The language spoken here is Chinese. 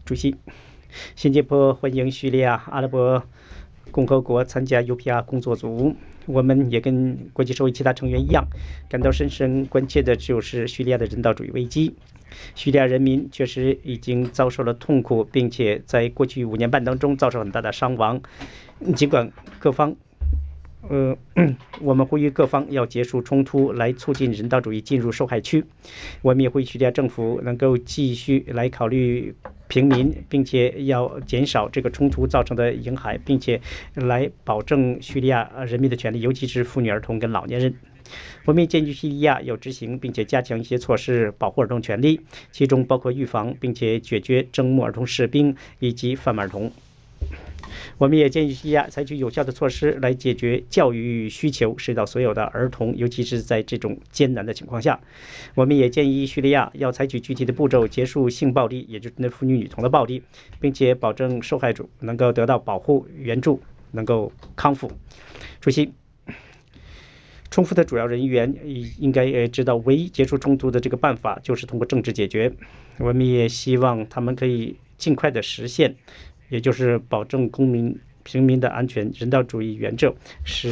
主席。新加坡欢迎叙利亚阿拉伯共和国参加 UPR 工作组。我们也跟国际社会其他成员一样，感到深深关切的就是叙利亚的人道主义危机。叙利亚人民确实已经遭受了痛苦，并且在过去5年半当中遭受很大的伤亡。尽管各方我们呼吁各方要结束冲突，来促进人道主义进入受害区。我们也呼吁叙利亚政府能够继续来考虑平民，并且要减少这个冲突造成的影响，并且来保证叙利亚人民的权利，尤其是妇女、儿童跟老年人。我们也建议叙利亚要执行并且加强一些措施，保护儿童权利，其中包括预防并且解决征募儿童士兵以及贩卖儿童。我们也建议叙利亚采取有效的措施来解决教育需求，使到所有的儿童，尤其是在这种艰难的情况下。我们也建议叙利亚要采取具体的步骤，结束性暴力，也就是针对妇女女童的暴力，并且保证受害者能够得到保护、援助，能够康复。主席，冲突的主要人员应该知道，唯一结束冲突的这个办法就是通过政治解决。我们也希望他们可以尽快的实现，也就是保证平民的安全、人道主义原则，使